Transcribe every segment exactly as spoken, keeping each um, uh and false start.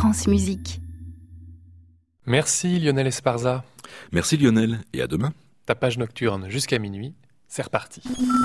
France Musique. Merci Lionel Esparza. Merci Lionel, et à demain. Tapage nocturne jusqu'à minuit, c'est reparti.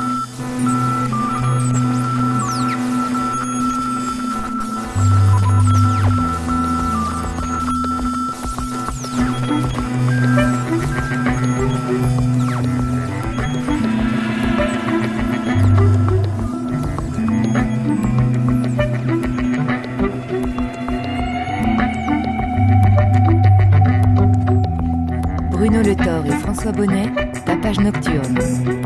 Bruno Le Thor et François Bonnet, Tapage nocturne.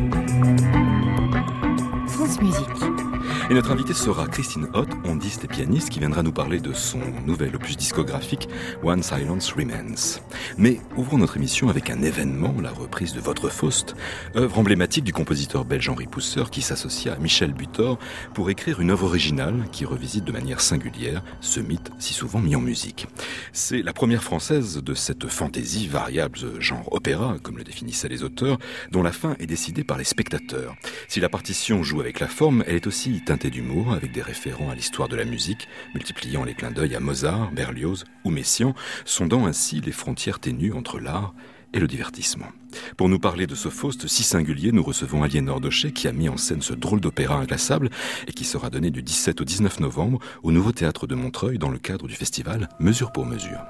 France Musique. Et notre invitée sera Christine Hott, ondiste et pianiste, qui viendra nous parler de son nouvel opus discographique One Silence Remains. Mais ouvrons notre émission avec un événement, la reprise de Votre Faust, œuvre emblématique du compositeur belge Henri Pousseur qui s'associa à Michel Butor pour écrire une œuvre originale qui revisite de manière singulière ce mythe si souvent mis en musique. C'est la première française de cette fantaisie variable genre opéra, comme le définissaient les auteurs, dont la fin est décidée par les spectateurs. Si la partition joue avec la forme, elle est aussi teintée d'humour avec des référents à l'histoire de la musique, multipliant les clins d'œil à Mozart, Berlioz ou Messiaen, sondant ainsi les frontières ténues entre l'art et le divertissement. Pour nous parler de ce Faust si singulier, nous recevons Aliénor Daucher qui a mis en scène ce drôle d'opéra inclassable et qui sera donné du dix-sept au dix-neuf novembre au Nouveau Théâtre de Montreuil dans le cadre du festival Mesure pour Mesure.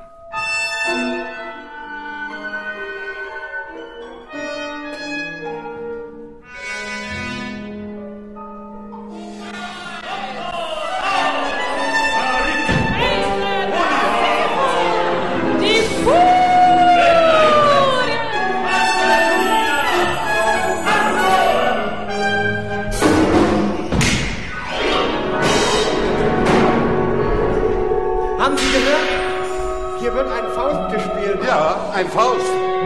Ein Faust.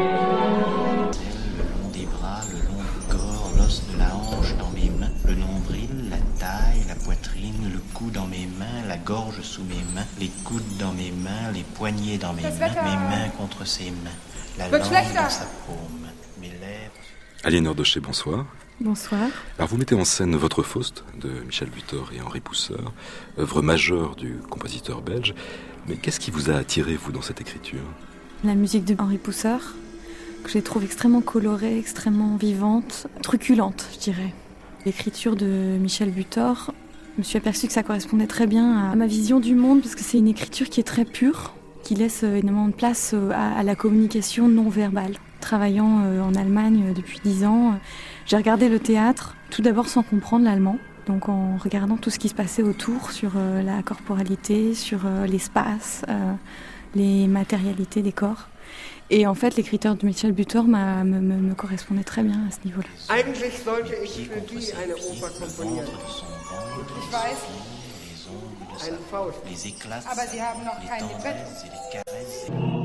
Le long des bras, le long du corps, l'os de la hanche dans mes mains, le nombril, la taille, la poitrine, le cou dans mes mains, la gorge sous mes mains, les coudes dans mes mains, les poignets dans mes mains, mes mains contre ses mains, la langue dans sa paume, mes lèvres... Aliénor Daucher, bonsoir. Bonsoir. Alors vous mettez en scène Votre Faust de Michel Butor et Henri Pousseur, œuvre majeure du compositeur belge. Mais qu'est-ce qui vous a attiré, vous, dans cette écriture ? La musique de Henri Pousseur, que je trouve extrêmement colorée, extrêmement vivante, truculente, je dirais. L'écriture de Michel Butor, je me suis aperçue que ça correspondait très bien à ma vision du monde, parce que c'est une écriture qui est très pure, qui laisse énormément de place à, à la communication non verbale. Travaillant en Allemagne depuis dix ans, j'ai regardé le théâtre, tout d'abord sans comprendre l'allemand, donc en regardant tout ce qui se passait autour, sur la corporalité, sur l'espace, euh, les matérialités des corps. Et en fait, l'écriture de Michel Butor m'a, me, me, me correspondait très bien à ce niveau-là. Eigentlich sollte ich für die eine Oper komponieren. Ich weiß, ein Faust. Aber Sie haben noch kein Libretto.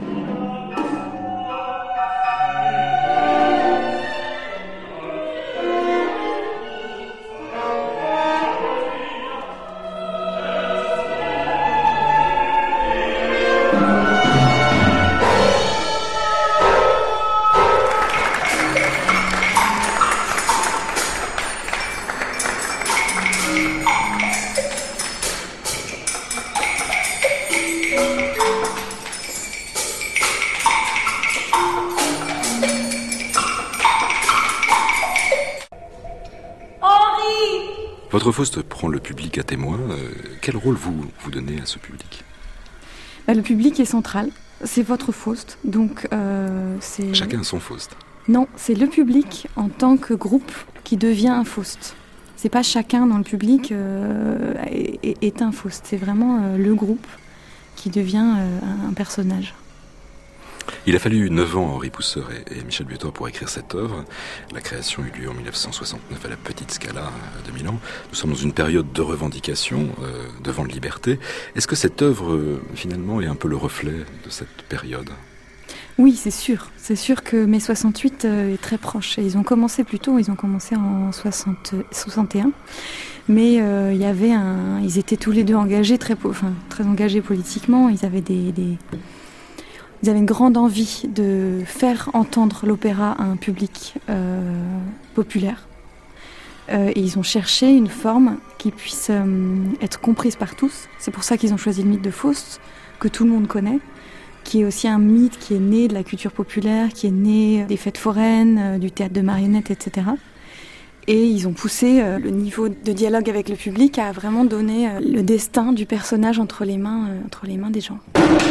Votre Faust prend le public à témoin. Euh, quel rôle vous, vous donnez à ce public ? Bah, le public est central. C'est Votre Faust. Donc, euh, c'est... Chacun a son Faust. Non, c'est le public en tant que groupe qui devient un Faust. C'est pas chacun dans le public euh, est, est un Faust. C'est vraiment euh, le groupe qui devient euh, un personnage. Il a fallu neuf ans à Henri Pousseur et, et Michel Butor pour écrire cette œuvre. La création eut lieu en dix-neuf cent soixante-neuf à la Petite Scala de Milan. Nous sommes dans une période de revendication, euh, de vent de liberté. Est-ce que cette œuvre, euh, finalement, est un peu le reflet de cette période ? Oui, c'est sûr. C'est sûr que mai soixante-huit euh, est très proche. Et ils ont commencé plus tôt, ils ont commencé en soixante, soixante et un. Mais euh, il y avait un, ils étaient tous les deux engagés, très, enfin, très engagés politiquement. Ils avaient des... des Ils avaient une grande envie de faire entendre l'opéra à un public euh, populaire. Euh, et ils ont cherché une forme qui puisse euh, être comprise par tous. C'est pour ça qu'ils ont choisi le mythe de Faust, que tout le monde connaît, qui est aussi un mythe qui est né de la culture populaire, qui est né des fêtes foraines, du théâtre de marionnettes, et cetera. Et ils ont poussé le niveau de dialogue avec le public à vraiment donner le destin du personnage entre les mains, entre les mains des gens.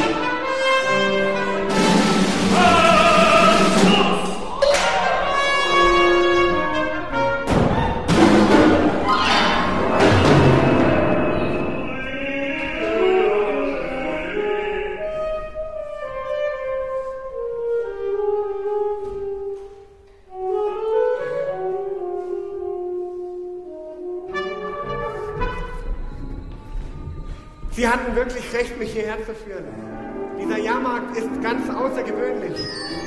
Sie hatten wirklich recht, mich hierher zu führen. Dieser Jahrmarkt ist ganz außergewöhnlich.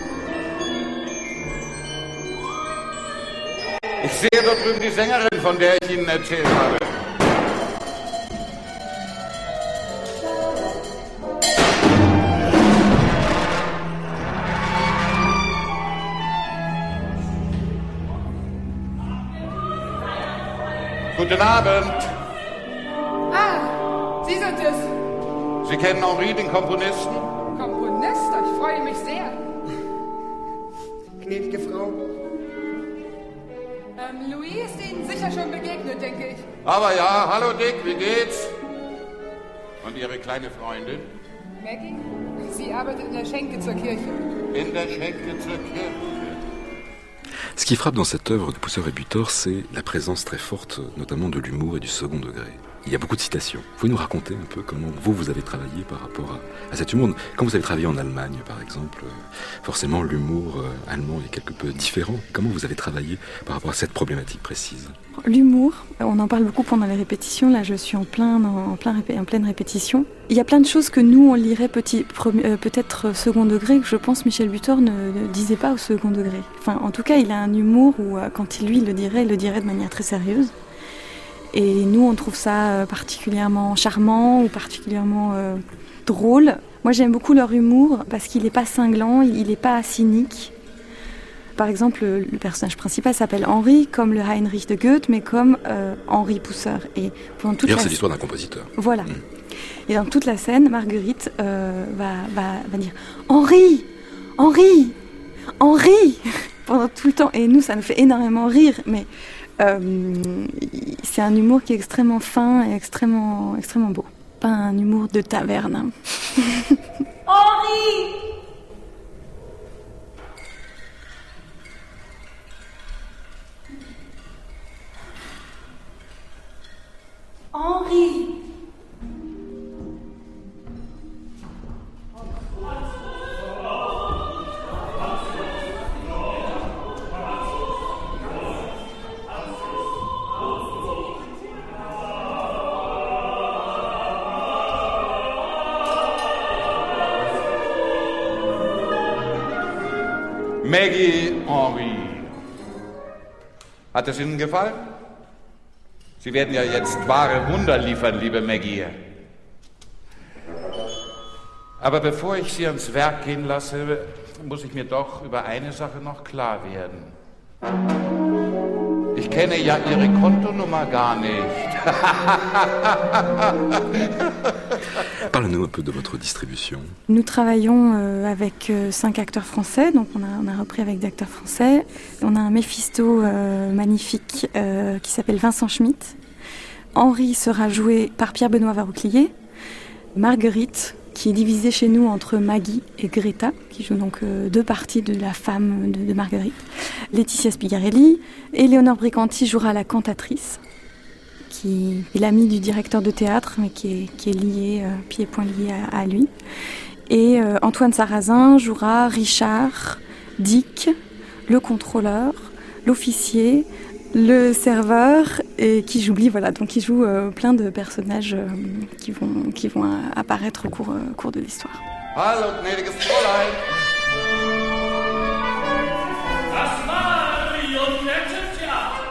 Ich sehe dort drüben die Sängerin, von der ich Ihnen erzählt habe. Guten Abend. Ah, Sie sind es. Sie kennen Henri, den Komponisten? Komponist? Ich freue mich sehr. Gnädige Frau. Ähm, Louis ist Ihnen sicher schon begegnet, denke ich. Aber ja, hallo Dick, wie geht's? Und Ihre kleine Freundin? Maggie? Sie arbeitet in der Schenke zur Kirche. In der Schenke zur Kirche. Ce qui frappe dans cette œuvre de Pousseur et Butor, c'est la présence très forte, notamment de l'humour et du second degré. Il y a beaucoup de citations. Vous pouvez nous raconter un peu comment vous, vous avez travaillé par rapport à, à cet humour? Quand vous avez travaillé en Allemagne, par exemple, forcément l'humour euh, allemand est quelque peu différent. Comment vous avez travaillé par rapport à cette problématique précise? L'humour, on en parle beaucoup pendant les répétitions. Là, je suis en, plein, en, plein, en pleine répétition. Il y a plein de choses que nous, on lirait petit, euh, peut-être second degré, que je pense Michel Butor ne, ne disait pas au second degré. Enfin, en tout cas, il a un humour où, quand lui il le dirait, il le dirait de manière très sérieuse. Et nous, on trouve ça particulièrement charmant ou particulièrement euh, drôle. Moi, j'aime beaucoup leur humour parce qu'il n'est pas cinglant, il n'est pas cynique. Par exemple, le, le personnage principal s'appelle Henri, comme le Heinrich de Goethe, mais comme euh, Henri Pousseur. Et pendant toute D'ailleurs, la... c'est l'histoire d'un compositeur. Voilà. Mmh. Et dans toute la scène, Marguerite euh, va, va, va dire « Henri, Henri, Henri !» pendant tout le temps. Et nous, ça nous fait énormément rire, mais... Euh, c'est un humour qui est extrêmement fin et extrêmement, extrêmement beau. Pas un humour de taverne. Henri! Henri! Maggie Henri. Hat es Ihnen gefallen? Sie werden ja jetzt wahre Wunder liefern, liebe Maggie. Aber bevor ich Sie ans Werk gehen lasse, muss ich mir doch über eine Sache noch klar werden. Ich kenne ja Ihre Kontonummer gar nicht. Parlez-nous un peu de votre distribution. Nous travaillons euh, avec euh, cinq acteurs français, donc on a, on a repris avec des acteurs français. On a un Méphisto euh, magnifique euh, qui s'appelle Vincent Schmitt. Henri sera joué par Pierre-Benoît Varouclier. Marguerite, qui est divisée chez nous entre Maggie et Greta, qui joue donc euh, deux parties de la femme de, de Marguerite. Laetitia Spigarelli. Éléonore Bricanti jouera la cantatrice, qui est l'amie du directeur de théâtre, mais qui est, qui est lié, euh, pied et poing lié à, à lui. Et euh, Antoine Sarrazin jouera Richard, Dick, le contrôleur, l'officier, le serveur, et qui j'oublie, voilà, donc il joue euh, plein de personnages euh, qui vont, qui vont apparaître au cours, euh, au cours de l'histoire. Hallo, gnädiges Fräulein. Das Marionettentheater.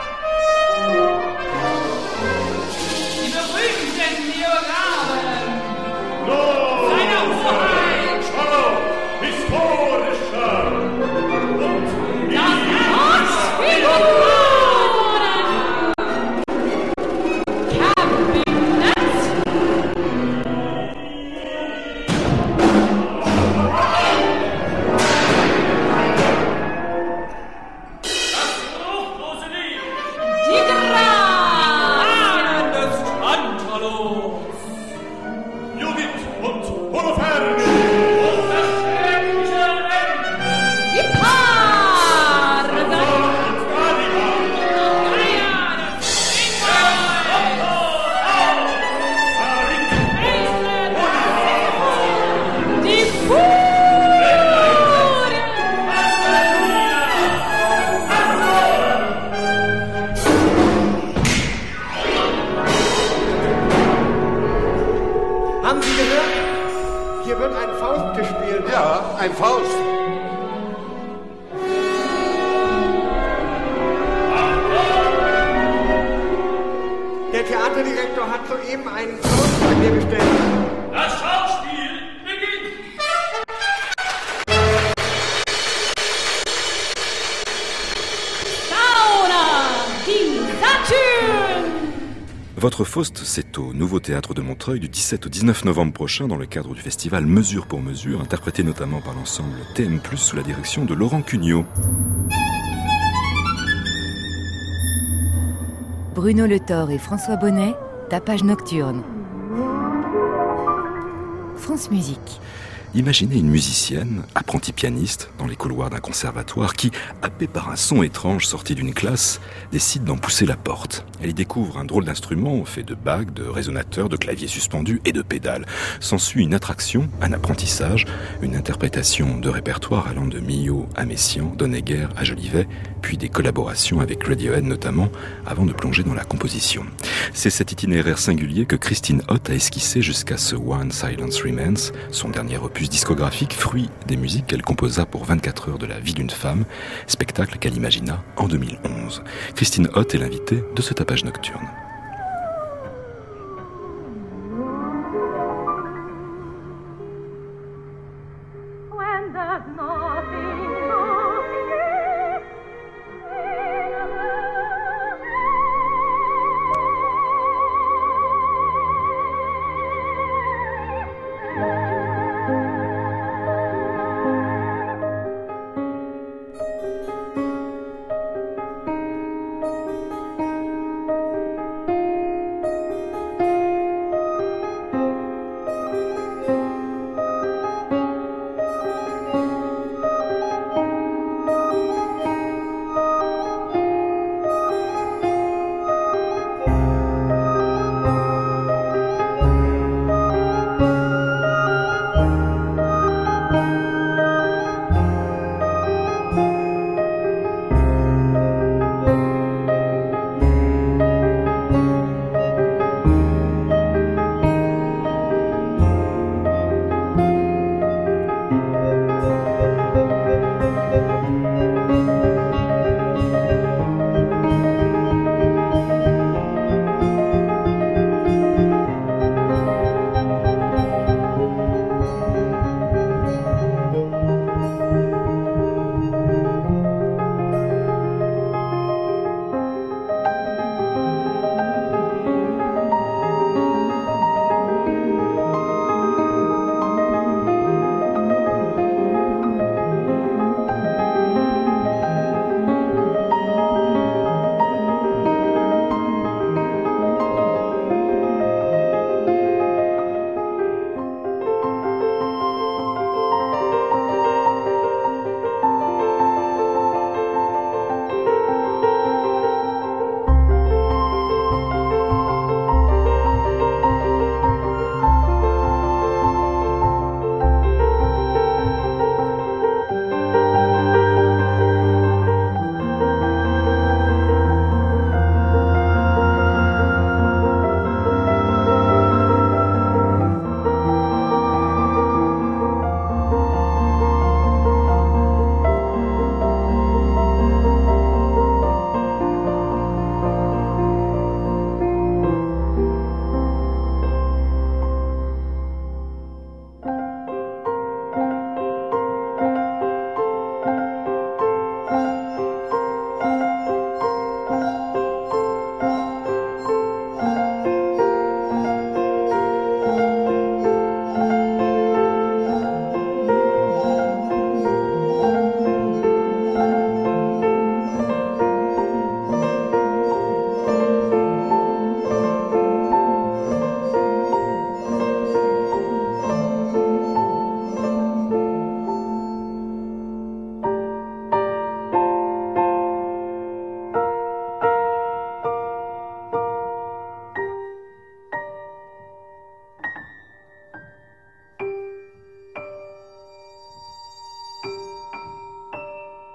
Die berühmten Leonaden. Seine Hoheit. Historischer. Und das Ortsfigur. gehört? Hier wird ein Faust gespielt. Ja, ein Faust. Der Theaterdirektor hat soeben einen Faust bei mir bestellt. Das Schauspiel beginnt! Sauna, die Saturne! Votre Faust, c'est au Nouveau Théâtre de Montreuil du dix-sept au dix-neuf novembre prochain dans le cadre du festival Mesure pour Mesure, interprété notamment par l'ensemble T M plus, sous la direction de Laurent Cugnot. Bruno Le Thor et François Bonnet, Tapage nocturne. France Musique. Imaginez une musicienne, apprentie pianiste, dans les couloirs d'un conservatoire qui, happée par un son étrange sorti d'une classe, décide d'en pousser la porte. Elle y découvre un drôle d'instrument fait de bagues, de résonateurs, de claviers suspendus et de pédales. S'ensuit une attraction, un apprentissage, une interprétation de répertoire allant de Milhaud à Messiaen, d'Honegger à Jolivet, puis des collaborations avec Radiohead notamment, avant de plonger dans la composition. C'est cet itinéraire singulier que Christine Hott a esquissé jusqu'à ce One Silence Remains, son dernier opus discographique, fruit des musiques qu'elle composa pour vingt-quatre heures de la vie d'une femme, spectacle qu'elle imagina en deux mille onze. Christine Hott est l'invitée de ce tapage nocturne.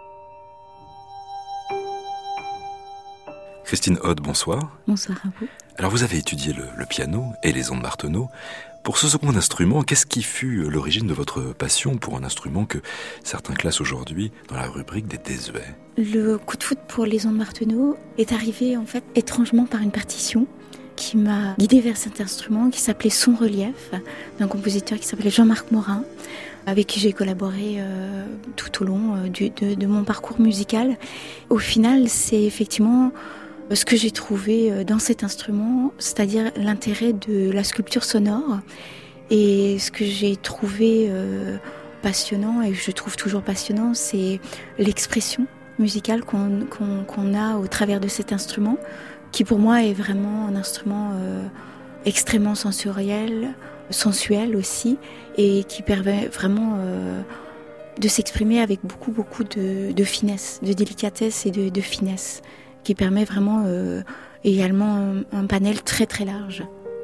Christine Hott, bonsoir. Bonsoir à vous. Alors vous avez étudié le, le piano et les ondes Martenot. Pour ce second instrument, qu'est-ce qui fut l'origine de votre passion pour un instrument que certains classent aujourd'hui dans la rubrique des désuets ? Le coup de foudre pour les ondes Martenot est arrivé en fait étrangement par une partition qui m'a guidée vers cet instrument qui s'appelait Son Relief, d'un compositeur qui s'appelait Jean-Marc Morin, avec qui j'ai collaboré euh, tout au long euh, du, de, de mon parcours musical. Au final, c'est effectivement ce que j'ai trouvé dans cet instrument, c'est-à-dire l'intérêt de la sculpture sonore. Et ce que j'ai trouvé euh, passionnant, et que je trouve toujours passionnant, c'est l'expression musicale qu'on, qu'on, qu'on a au travers de cet instrument, qui pour moi est vraiment un instrument euh, extrêmement sensoriel, sensuel aussi, et qui permet vraiment euh, de s'exprimer avec beaucoup, beaucoup de, de finesse, de délicatesse et de, de finesse, qui permet vraiment euh, également un, un panel très très large.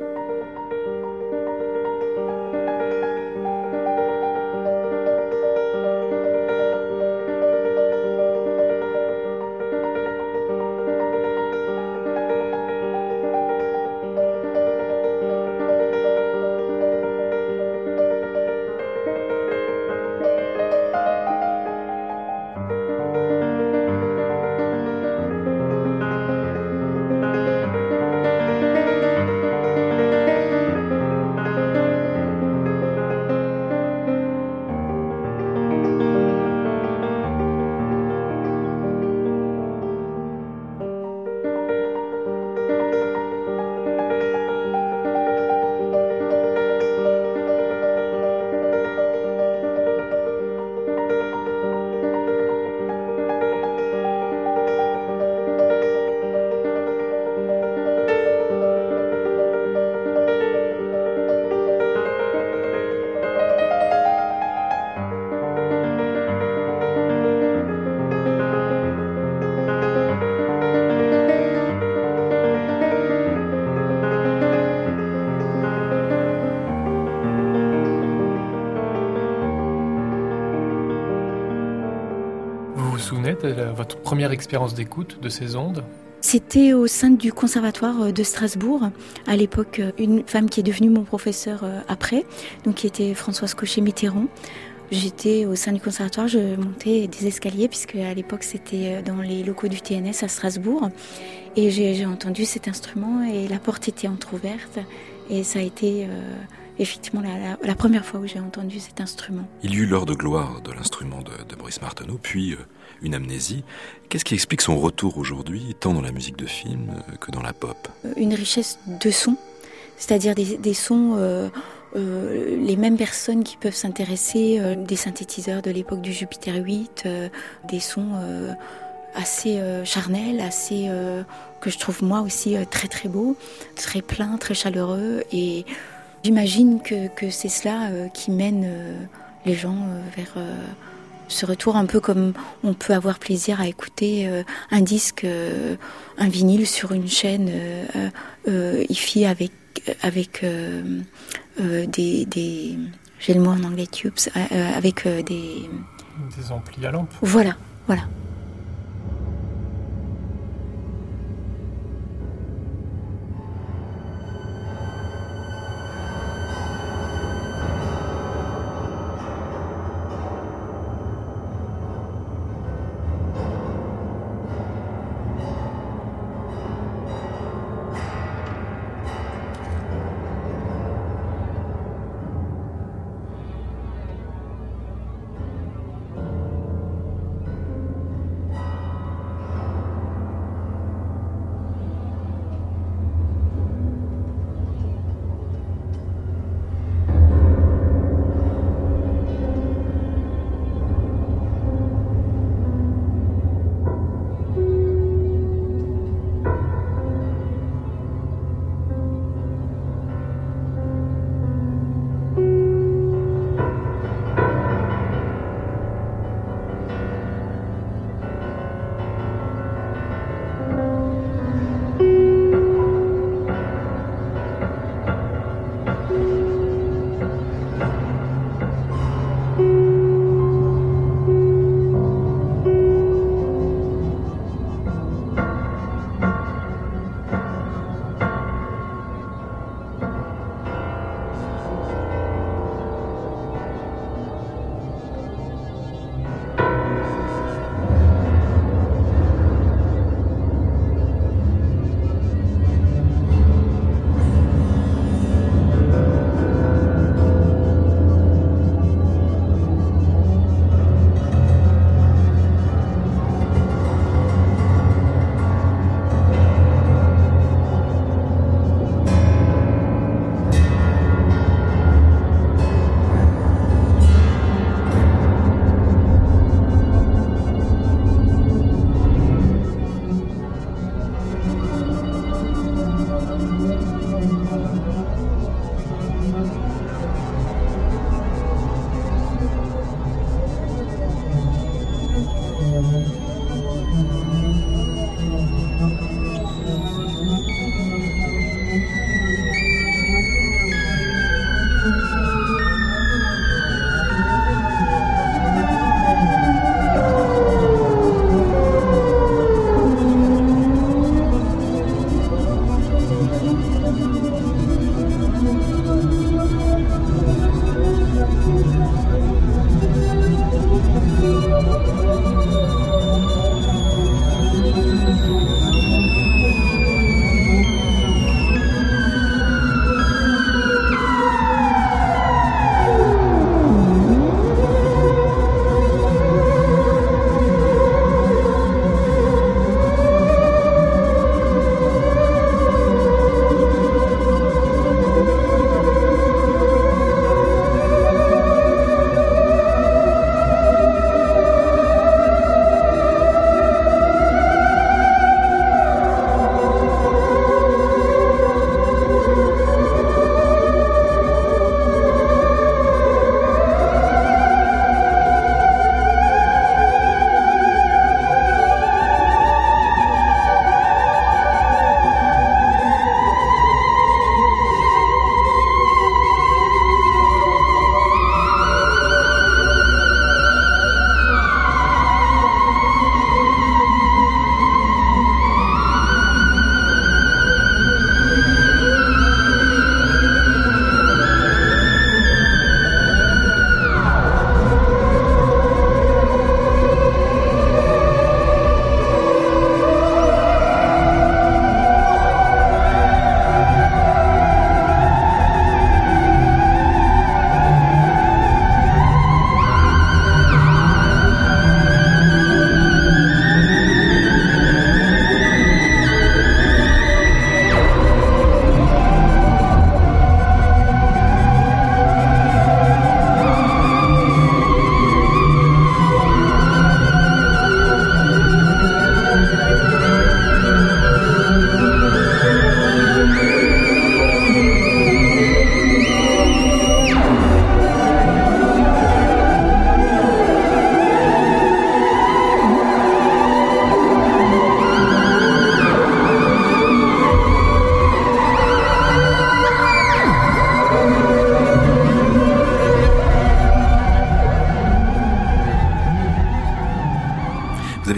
De votre première expérience d'écoute de ces ondes ? C'était au sein du conservatoire de Strasbourg, à l'époque une femme qui est devenue mon professeur après, donc qui était Françoise Cochet-Mitterrand. J'étais au sein du conservatoire, je montais des escaliers puisque à l'époque c'était dans les locaux du T N S à Strasbourg, et j'ai, j'ai entendu cet instrument et la porte était entrouverte et ça a été euh, effectivement la, la, la première fois où j'ai entendu cet instrument. Il y eut l'heure de gloire de l'instrument de, de Maurice Martenot, puis euh, une amnésie. Qu'est-ce qui explique son retour aujourd'hui, tant dans la musique de film que dans la pop ? Une richesse de sons, c'est-à-dire des, des sons, euh, euh, les mêmes personnes qui peuvent s'intéresser, euh, des synthétiseurs de l'époque du Jupiter huit, euh, des sons euh, assez euh, charnels, assez, euh, que je trouve moi aussi euh, très très beaux, très pleins, très chaleureux, et j'imagine que, que c'est cela euh, qui mène euh, les gens euh, vers... Euh, ce retour, un peu comme on peut avoir plaisir à écouter euh, un disque, euh, un vinyle sur une chaîne euh, euh, hi-fi avec, avec euh, euh, des, des... J'ai le mot en anglais, tubes, euh, avec euh, des... Des amplis à lampe. Voilà, voilà.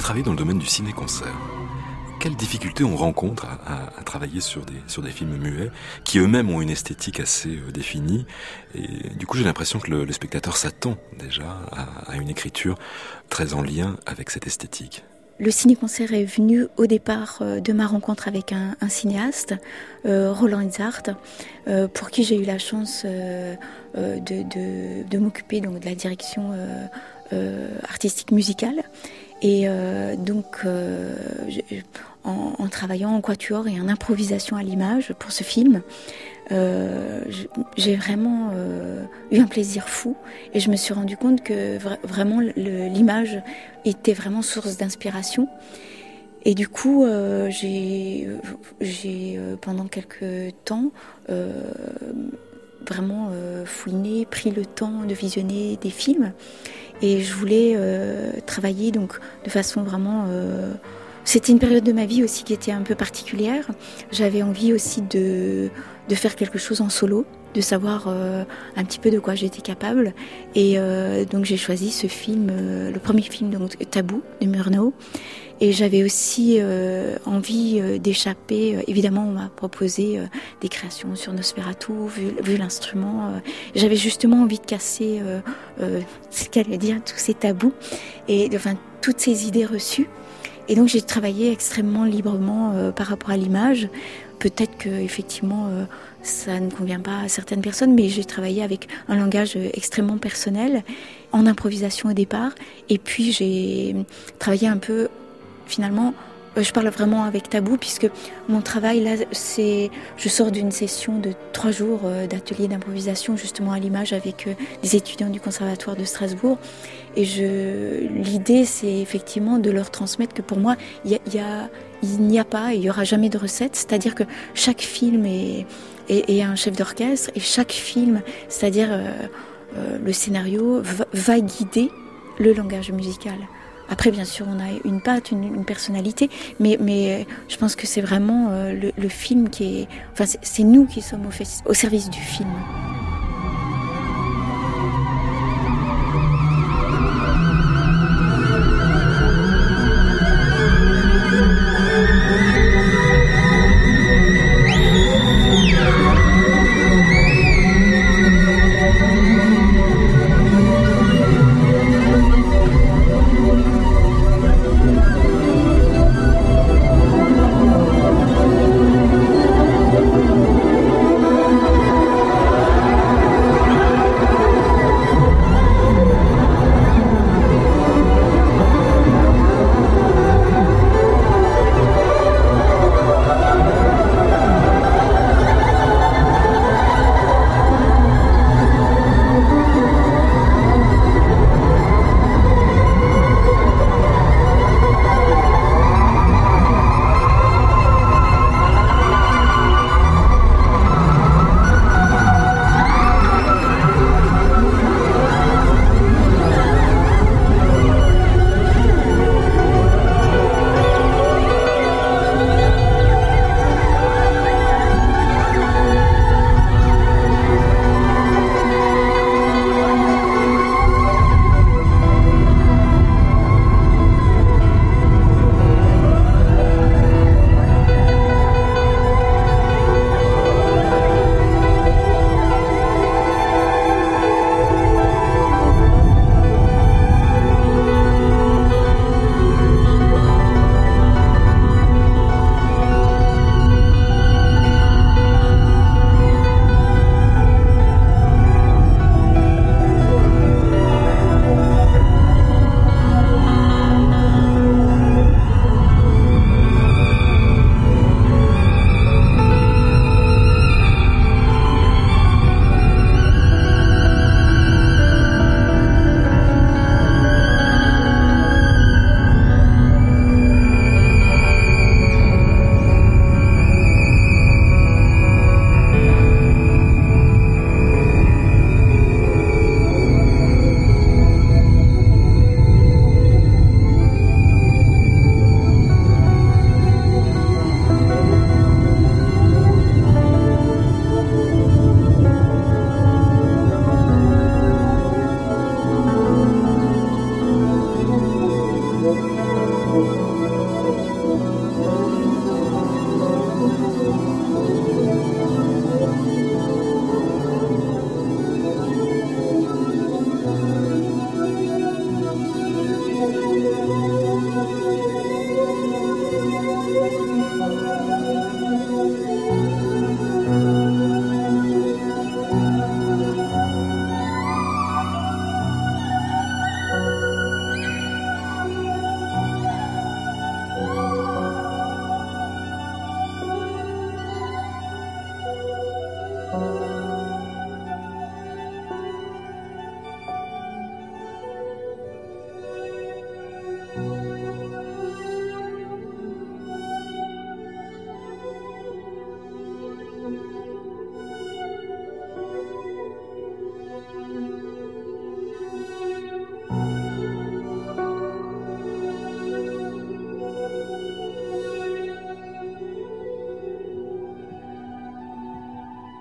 travaillez dans le domaine du ciné-concert. Quelles difficultés on rencontre à, à, à travailler sur des, sur des films muets qui eux-mêmes ont une esthétique assez euh, définie, et du coup j'ai l'impression que le, le spectateur s'attend déjà à, à une écriture très en lien avec cette esthétique. Le ciné-concert est venu au départ euh, de ma rencontre avec un, un cinéaste, euh, Roland Itzhart, euh, pour qui j'ai eu la chance euh, euh, de, de, de m'occuper donc, de la direction euh, euh, artistique musicale. Et euh, donc, euh, je, en, en travaillant en quatuor et en improvisation à l'image pour ce film, euh, j'ai vraiment euh, eu un plaisir fou. Et je me suis rendu compte que vra- vraiment le, l'image était vraiment source d'inspiration. Et du coup, euh, j'ai, j'ai euh, pendant quelques temps euh, vraiment euh, fouiné, pris le temps de visionner des films. Et je voulais euh, travailler donc de façon vraiment... Euh, c'était une période de ma vie aussi qui était un peu particulière. J'avais envie aussi de, de faire quelque chose en solo, de savoir euh, un petit peu de quoi j'étais capable. Et euh, donc j'ai choisi ce film, euh, le premier film donc, Tabou de Murnau. Et j'avais aussi euh, envie euh, d'échapper. Évidemment, on m'a proposé euh, des créations sur Nosferatu, vu, vu l'instrument. Euh, j'avais justement envie de casser euh, euh, ce qu'allait dire, tous ces tabous et enfin toutes ces idées reçues. Et donc j'ai travaillé extrêmement librement euh, par rapport à l'image. Peut-être que effectivement euh, ça ne convient pas à certaines personnes, mais j'ai travaillé avec un langage extrêmement personnel, en improvisation au départ. Et puis j'ai travaillé un peu. Finalement, je parle vraiment avec Tabou puisque mon travail là, c'est, je sors d'une session de trois jours d'atelier d'improvisation justement à l'image avec des étudiants du Conservatoire de Strasbourg. Et je, l'idée, c'est effectivement de leur transmettre que pour moi, il y a, il y a, il n'y a pas et il n'y aura jamais de recette. C'est-à-dire que chaque film est, est, est un chef d'orchestre et chaque film, c'est-à-dire euh, euh, le scénario, va, va guider le langage musical. Après, bien sûr, on a une patte, une, une personnalité, mais, mais je pense que c'est vraiment euh, le, le film qui est... Enfin, c'est, c'est nous qui sommes au, fait, au service du film.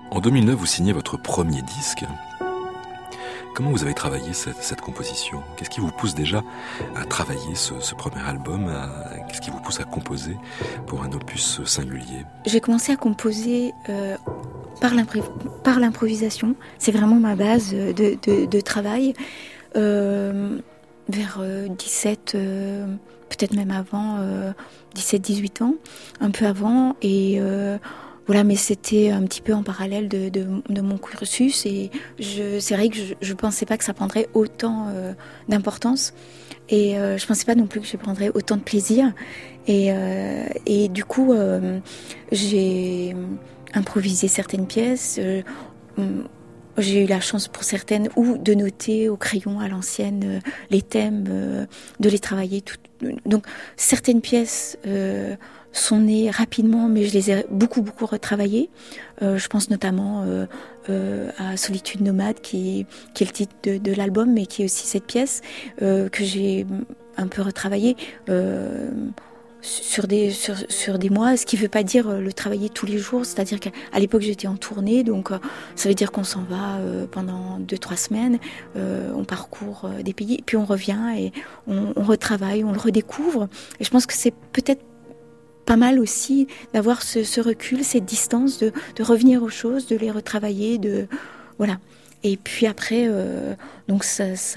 En deux mille neuf, vous signez votre premier disque. Comment vous avez travaillé cette, cette composition ? Qu'est-ce qui vous pousse déjà à travailler ce, ce premier album à, Qu'est-ce qui vous pousse à composer pour un opus singulier ? J'ai commencé à composer euh, par, l'impro- par l'improvisation. C'est vraiment ma base de, de, de travail. Euh, vers euh, dix-sept, euh, peut-être même avant, euh, dix-sept dix-huit ans, un peu avant. Et... Euh, Voilà, mais c'était un petit peu en parallèle de, de, de mon cursus et je, c'est vrai que je ne pensais pas que ça prendrait autant euh, d'importance et euh, je ne pensais pas non plus que je prendrais autant de plaisir. Et, euh, et du coup, euh, j'ai improvisé certaines pièces. Euh, j'ai eu la chance pour certaines ou de noter au crayon à l'ancienne euh, les thèmes, euh, de les travailler. Tout. Donc certaines pièces... Euh, sont nées rapidement, mais je les ai beaucoup, beaucoup retravaillées. Euh, je pense notamment euh, euh, à Solitude nomade, qui, qui est le titre de, de l'album, mais qui est aussi cette pièce euh, que j'ai un peu retravaillée euh, sur, des, sur, sur des mois, ce qui ne veut pas dire le travailler tous les jours, c'est-à-dire qu'à à l'époque j'étais en tournée, donc euh, ça veut dire qu'on s'en va euh, pendant deux, trois semaines, euh, on parcourt euh, des pays, puis on revient et on, on retravaille, on le redécouvre. Et je pense que c'est peut-être pas mal aussi d'avoir ce, ce recul, cette distance, de, de revenir aux choses, de les retravailler, de voilà. Et puis après, euh, donc ça, ça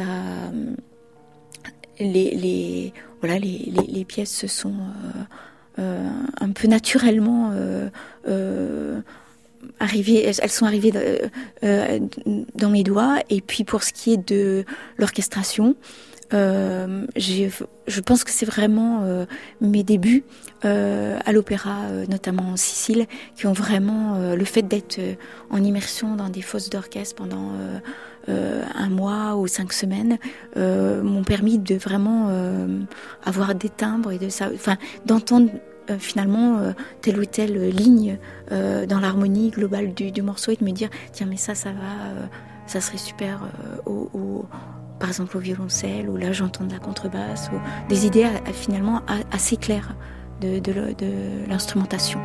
les, les voilà, les, les, les pièces se sont euh, euh, un peu naturellement euh, euh, arrivées. Elles sont arrivées euh, euh, dans mes doigts. Et puis pour ce qui est de l'orchestration. Euh, j'ai, je pense que c'est vraiment euh, mes débuts euh, à l'opéra, euh, notamment en Sicile, qui ont vraiment euh, le fait d'être euh, en immersion dans des fosses d'orchestre pendant euh, euh, un mois ou cinq semaines, euh, m'ont permis de vraiment euh, avoir des timbres et de ça, enfin d'entendre euh, finalement euh, telle ou telle ligne euh, dans l'harmonie globale du, du morceau et de me dire tiens mais ça ça va, euh, ça serait super euh, au, au par exemple au violoncelle, ou là j'entends de la contrebasse, ou des idées à, à, finalement à, assez claires de, de, de l'instrumentation.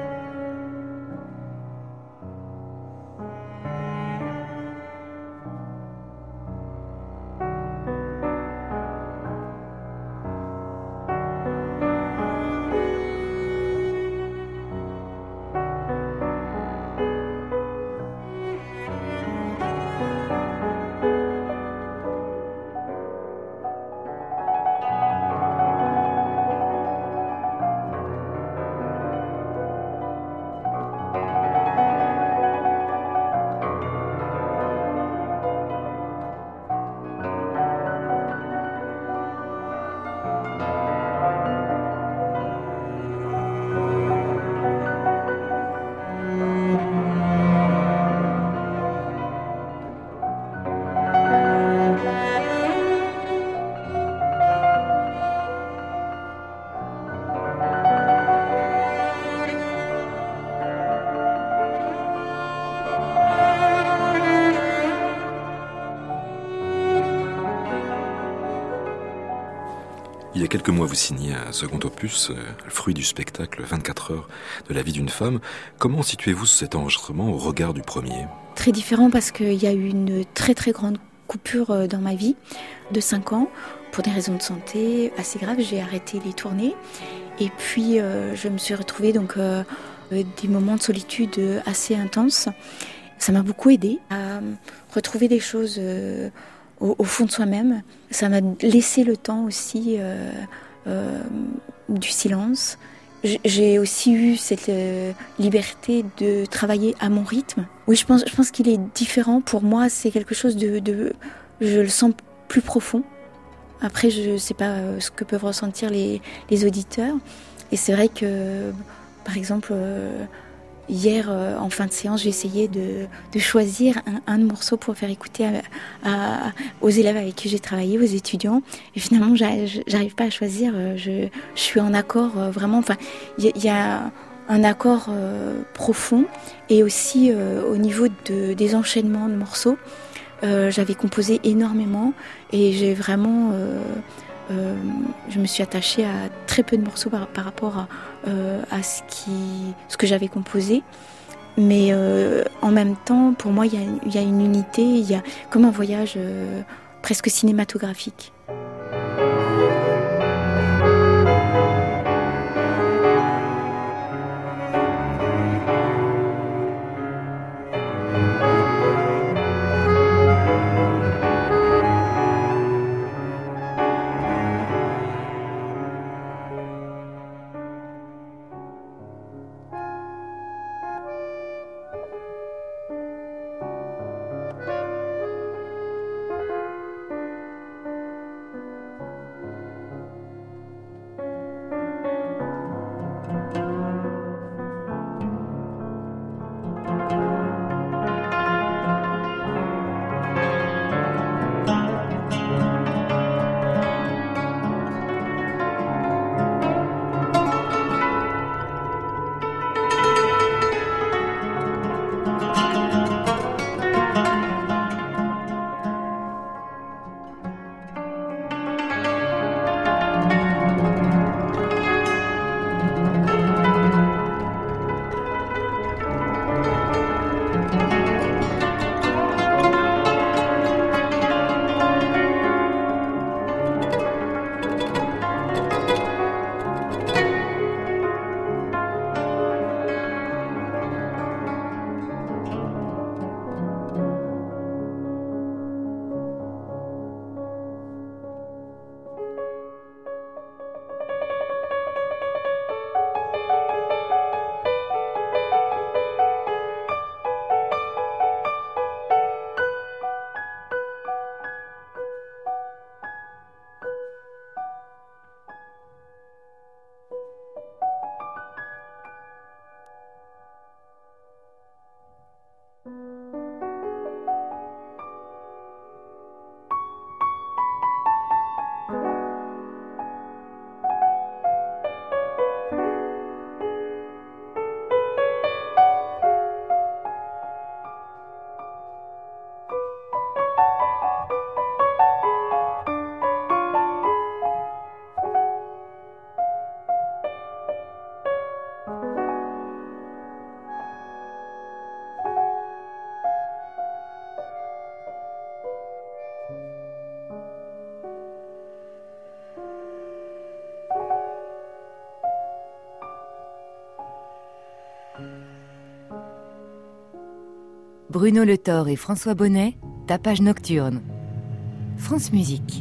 Il y a quelques mois, vous signez un second opus, euh, le fruit du spectacle vingt-quatre heures de la vie d'une femme. Comment situez-vous cet enregistrement au regard du premier ? Très différent parce qu'il y a eu une très très grande coupure dans ma vie de cinq ans. Pour des raisons de santé assez graves, j'ai arrêté les tournées. Et puis euh, je me suis retrouvée donc euh, des moments de solitude assez intenses. Ça m'a beaucoup aidée à retrouver des choses euh, au, au fond de soi-même. Ça m'a laissé le temps aussi euh, euh, du silence. J'ai aussi eu cette euh, liberté de travailler à mon rythme. Oui, je pense, je pense qu'il est différent. Pour moi, c'est quelque chose de, de... Je le sens plus profond. Après, je ne sais pas ce que peuvent ressentir les, les auditeurs. Et c'est vrai que, par exemple, euh, hier, euh, en fin de séance, j'ai essayé de, de choisir un, un morceau pour faire écouter à, à, aux élèves avec qui j'ai travaillé, aux étudiants. Et finalement, j'arrive pas à choisir. Je, je suis en accord, euh, vraiment. Enfin, il y, y a un accord euh, profond. Et aussi, euh, au niveau de, des enchaînements de morceaux, Euh, j'avais composé énormément et j'ai vraiment, euh, euh, je me suis attachée à très peu de morceaux par, par rapport à, euh, à ce, qui, ce que j'avais composé. Mais euh, en même temps, pour moi, il y a, il y a une unité, il y a comme un voyage euh, presque cinématographique. Bruno Le Thor et François Bonnet, Tapage nocturne. France Musique.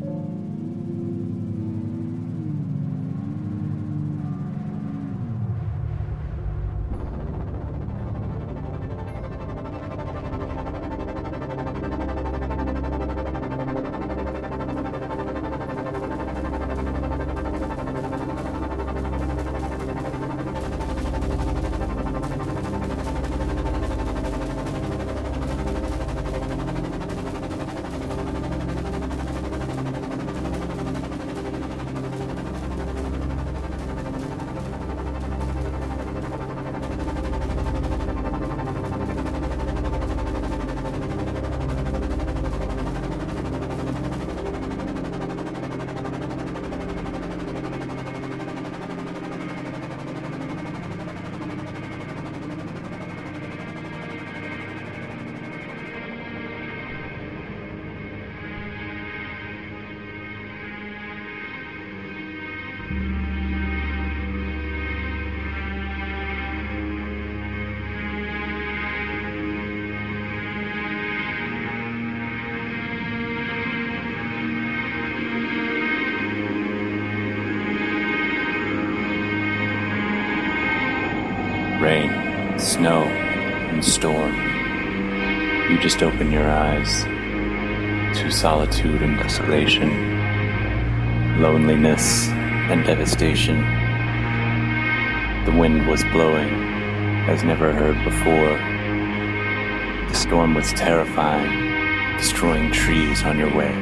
Rain, snow, and storm. You just open your eyes to solitude and desolation, loneliness and devastation. The wind was blowing as never heard before. The storm was terrifying, destroying trees on your way.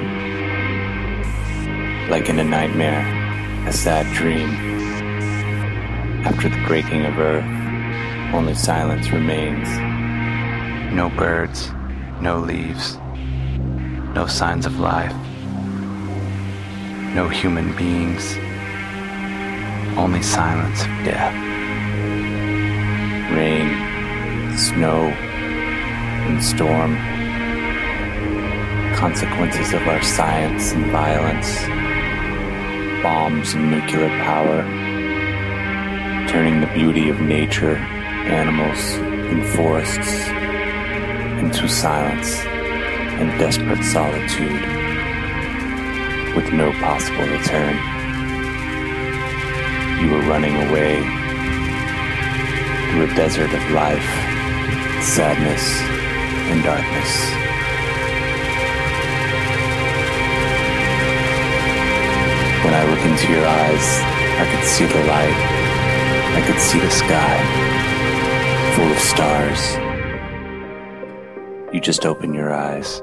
Like in a nightmare, a sad dream. After the breaking of earth, only silence remains. No birds, no leaves, no signs of life, no human beings, only silence of death. Rain, snow and storm, consequences of our science and violence, bombs and nuclear power, turning the beauty of nature, animals, and forests into silence and desperate solitude with no possible return. You were running away through a desert of life, sadness, and darkness. When I look into your eyes, I could see the light. I could see the sky, full of stars. You just open your eyes.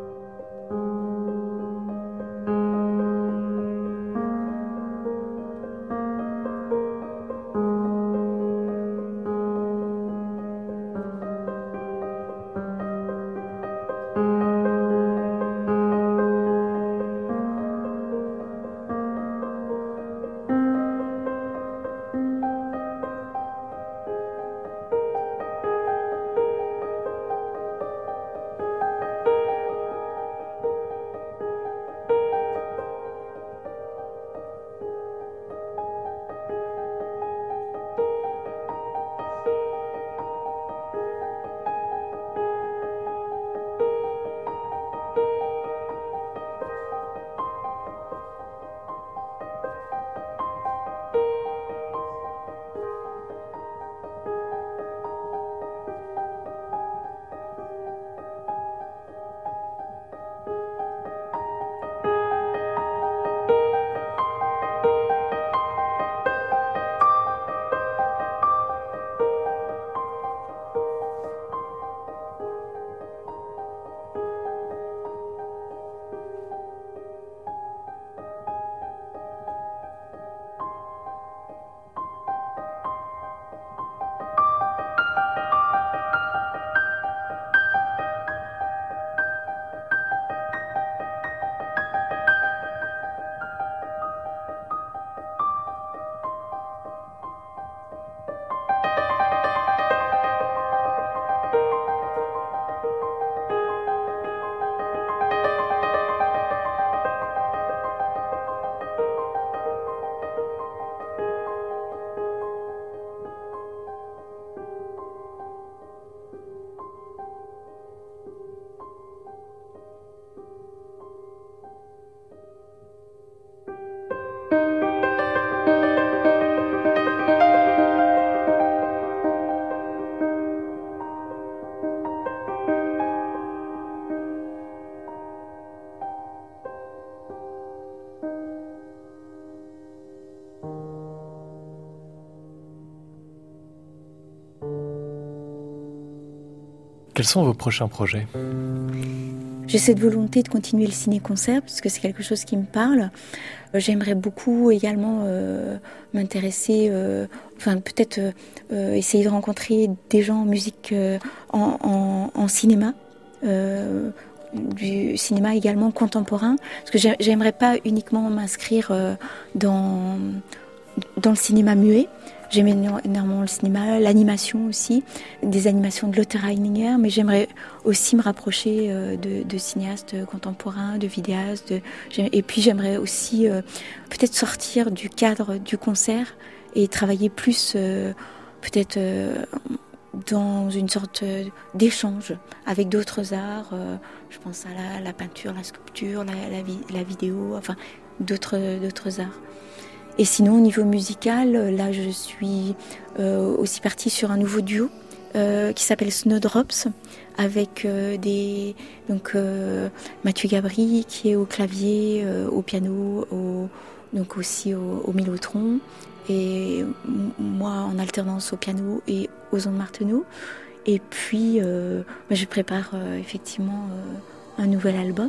Quels sont vos prochains projets ? J'ai cette volonté de continuer le ciné-concert parce que c'est quelque chose qui me parle. J'aimerais beaucoup également euh, m'intéresser, euh, enfin peut-être euh, essayer de rencontrer des gens en musique, euh, en, en, en cinéma, euh, du cinéma également contemporain. Parce que j'aimerais pas uniquement m'inscrire euh, dans, dans le cinéma muet. J'aime énormément le cinéma, l'animation aussi, des animations de Lotte Reininger, mais j'aimerais aussi me rapprocher euh, de, de cinéastes contemporains, de vidéastes. De, et puis j'aimerais aussi euh, peut-être sortir du cadre du concert et travailler plus euh, peut-être euh, dans une sorte d'échange avec d'autres arts. Euh, je pense à la, la peinture, la sculpture, la, la, la vidéo, enfin d'autres, d'autres arts. Et sinon, au niveau musical, là, je suis euh, aussi partie sur un nouveau duo euh, qui s'appelle Snowdrops, avec euh, des donc euh, Mathieu Gabry qui est au clavier, euh, au piano, au, donc aussi au, au mélotron, et m- moi en alternance au piano et aux ondes Martenot. Et puis, euh, bah, je prépare euh, effectivement euh, un nouvel album.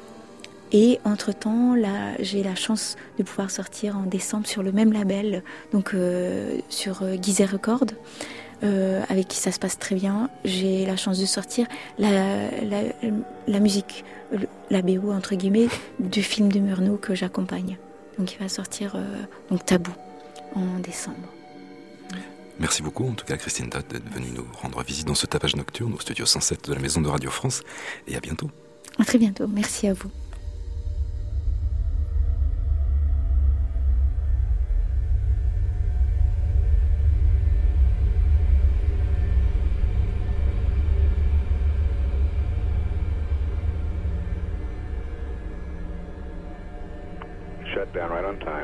Et entre-temps, là, j'ai la chance de pouvoir sortir en décembre sur le même label, donc euh, sur euh, Gizeh Records, euh, avec qui ça se passe très bien. J'ai la chance de sortir la, la, la musique, la B O entre guillemets, du film de Murnau que j'accompagne. Donc il va sortir euh, donc Tabou en décembre. Merci beaucoup, en tout cas, Christine Todt, d'être venue nous rendre visite dans ce tapage nocturne au studio cent sept de la Maison de Radio France. Et à bientôt. À très bientôt. Merci à vous. Shut down right on time.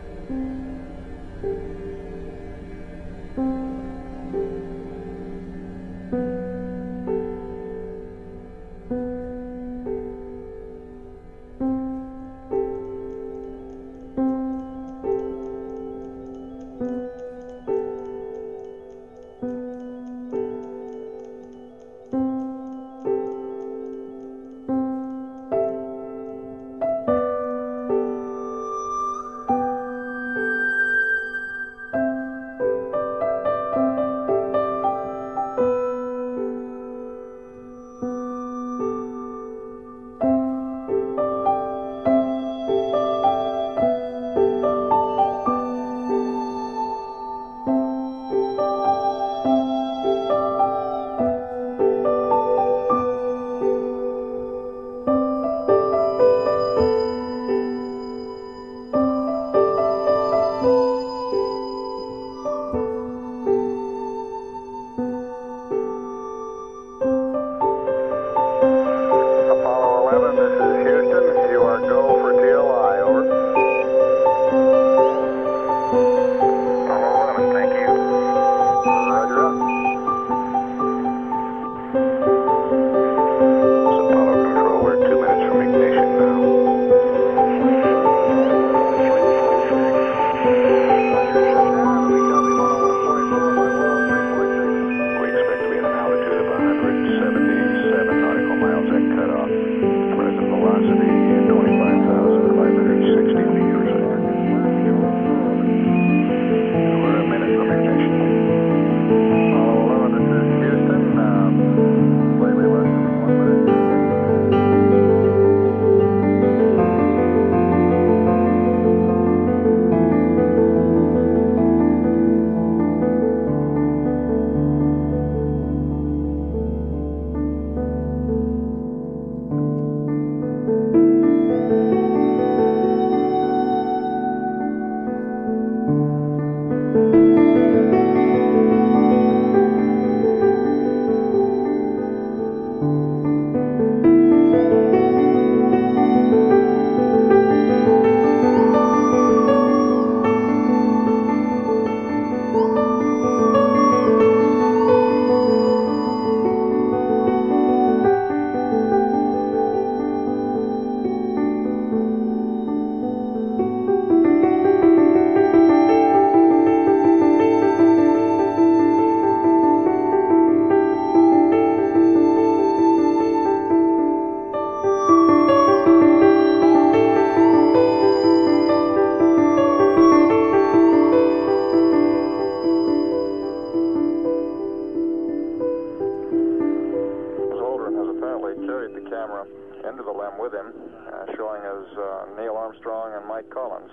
into the limb with him, uh, showing as uh, Neil Armstrong and Mike Collins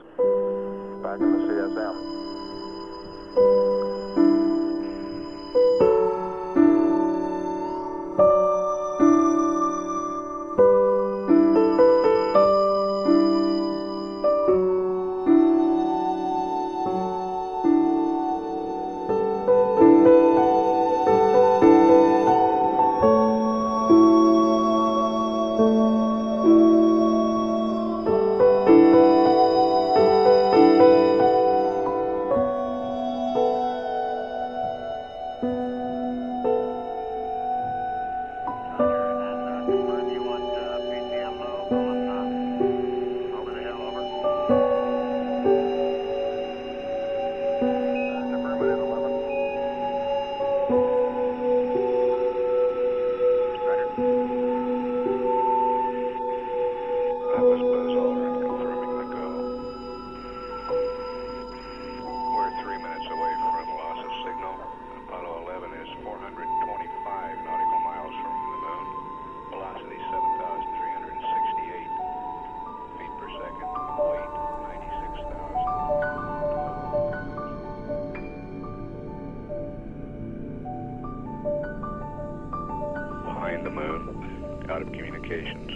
back in the C S M. behind the moon, out of communications.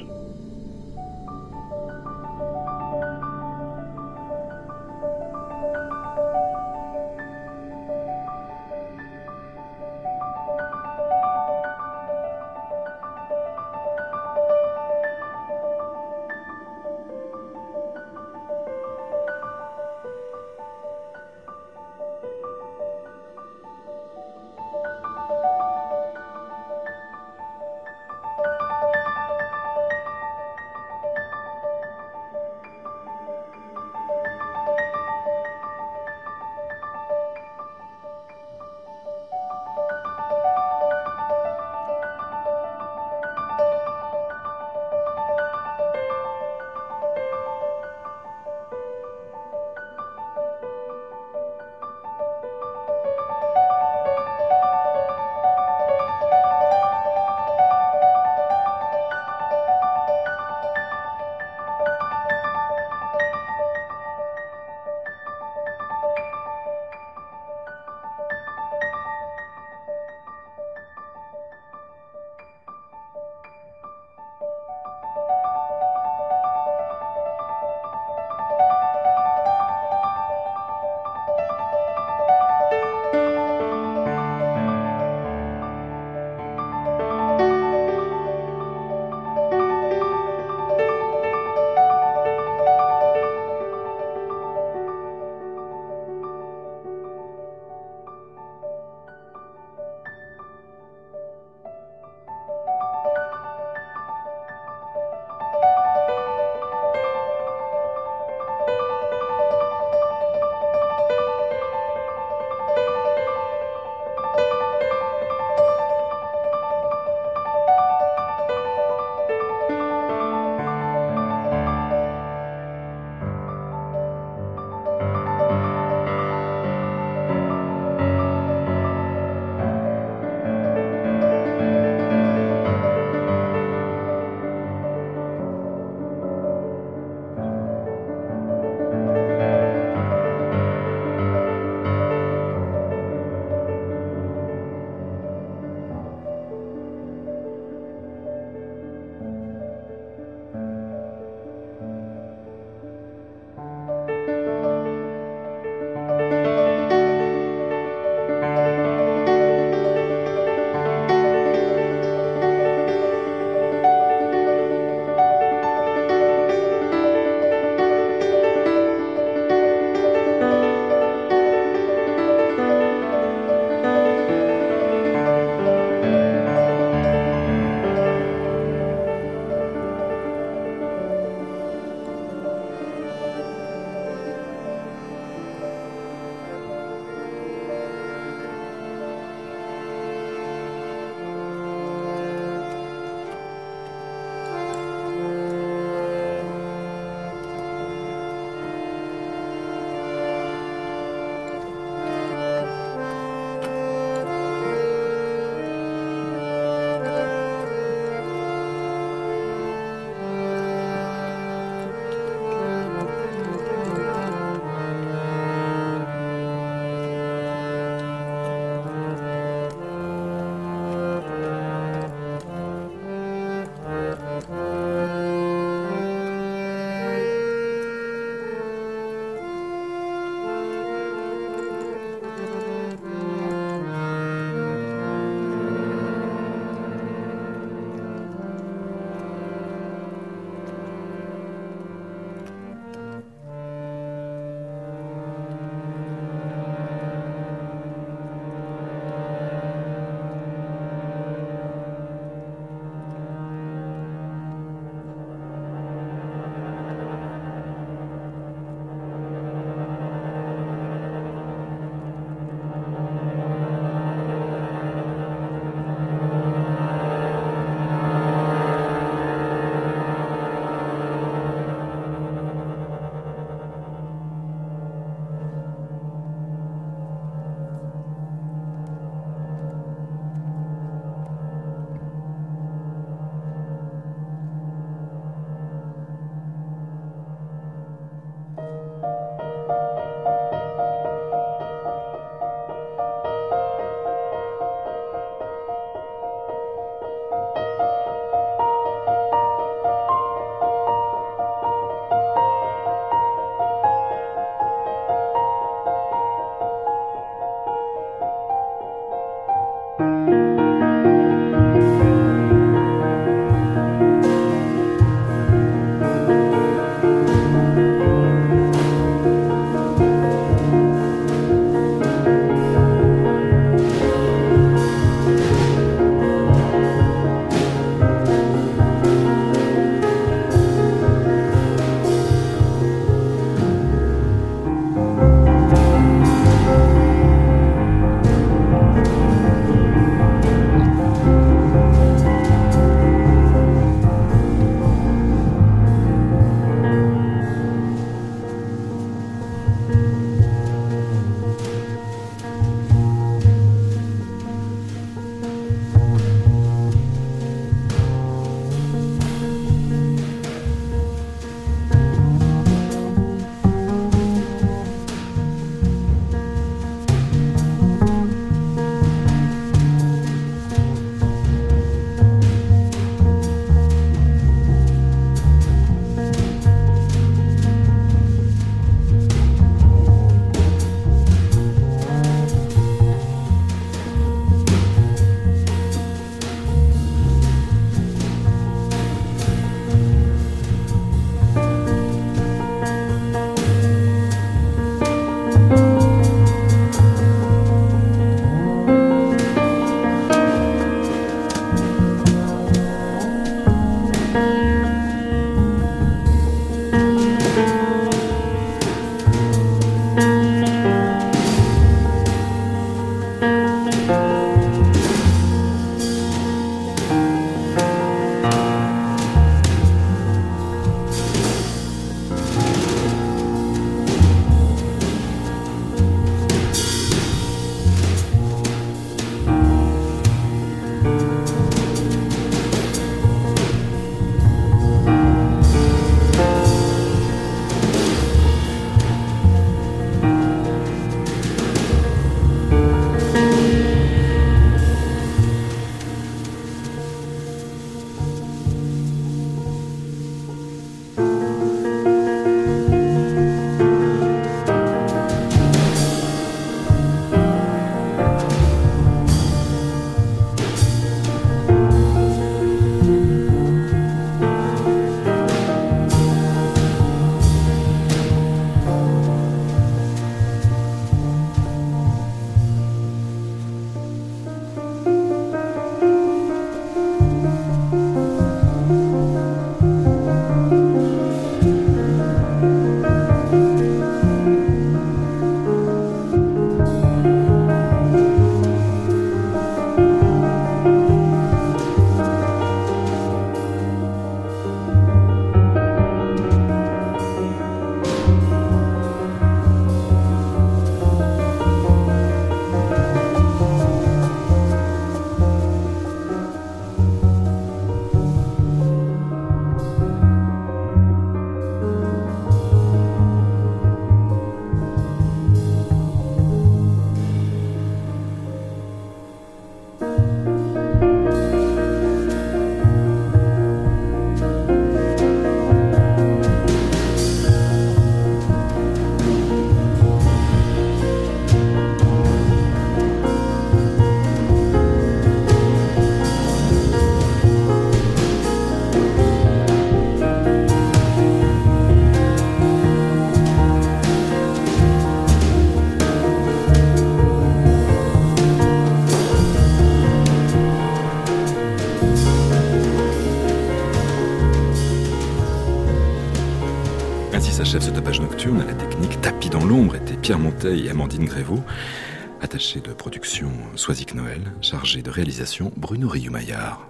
s'achève ce tapage nocturne. À la technique, tapis dans l'ombre, étaient Pierre Monteil et Amandine Grévaux. Attaché de production, Soisic Noël. Chargé de réalisation, Bruno Riou-Maillard.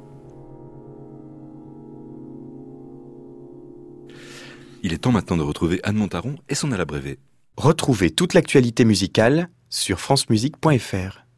Il est temps maintenant de retrouver Anne Montaron et son à la brévée. Retrouvez toute l'actualité musicale sur francemusique point f r.